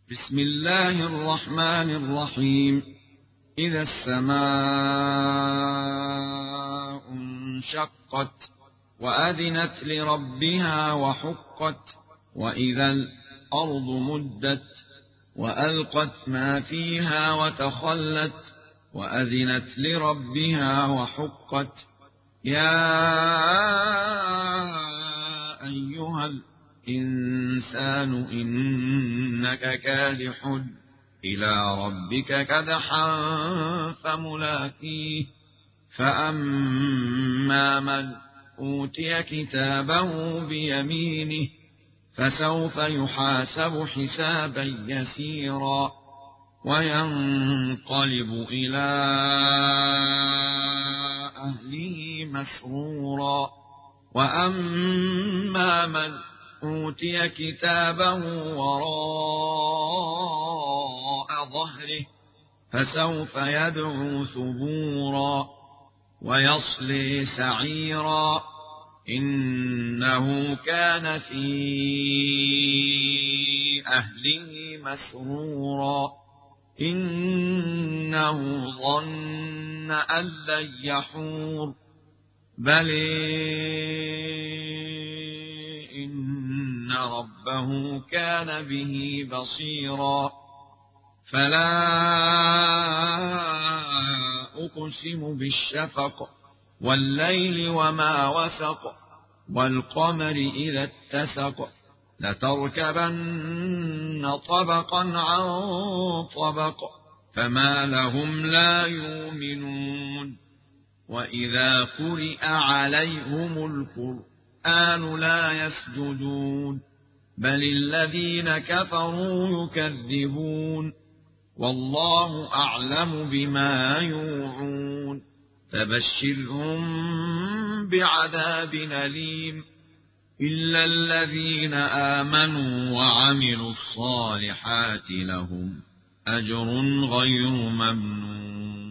بسم الله الرحمن الرحيم. إذا السماء انشقت وأذنت لربها وحقت وإذا الأرض مدت وألقت ما فيها وتخلت وأذنت لربها وحقت يا أيها الإنسان إنك كادح إلى ربك كدحا فملاقيه فأما من أوتي كتابه بيمينه فسوف يحاسب حسابا يسيرا وينقلب إلى أهله مسرورا وأما من أوتي كتابه وراء ظهره فسوف يدعو ثبورا ويصلي سعيرا إنه كان في أهله مسرورا إنه ظن أن لن يحور بل إن ربه كان به بصيرا فلا أقسم بالشفق والليل وما وسق والقمر إذا اتسق لتركبن طبقا عن طبق فما لهم لا يؤمنون وإذا قرئ عليهم القرآن لا يسجدون بل الذين كفروا يكذبون والله أعلم بما يوعون فبشرهم بعذاب أليم إلا الذين آمنوا وعملوا الصالحات لهم أجر غير ممنون.